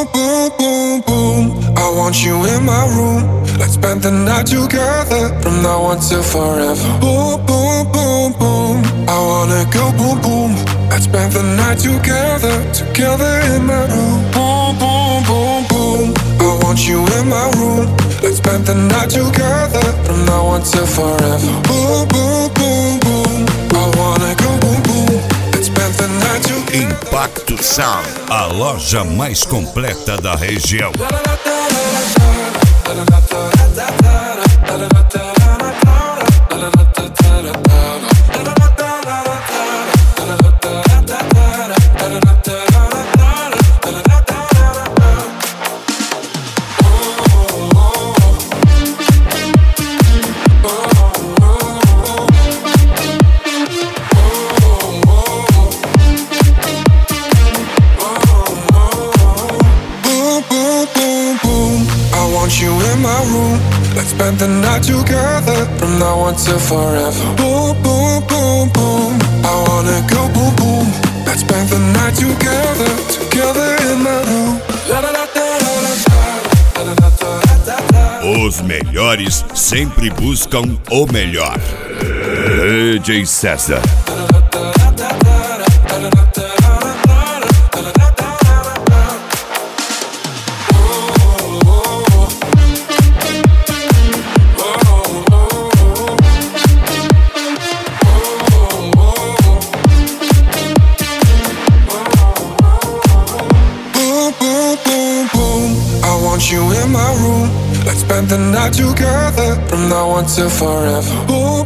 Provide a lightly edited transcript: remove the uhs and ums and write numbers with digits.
Boom, boom, boom, boom. I want you in my room. Let's spend the night together from now on till forever. Boom, boom, boom, boom. I wanna go boom, boom. Let's spend the night together, together in my room. Boom, boom, boom, boom. I want you in my room. Let's spend the night together from now on till forever. Boom, boom, boom, boom. I wanna go boom, boom. Let's spend the night together. Impacto Sound, a loja mais completa da região. Spend the night together from now on till forever. Boom, boom, boom, boom. I wanna go boom, boom. Let's spend the night together, together in my room. Os melhores sempre buscam o melhor. DJ César. You in my room. Let's spend the night together from now on till forever. Boom,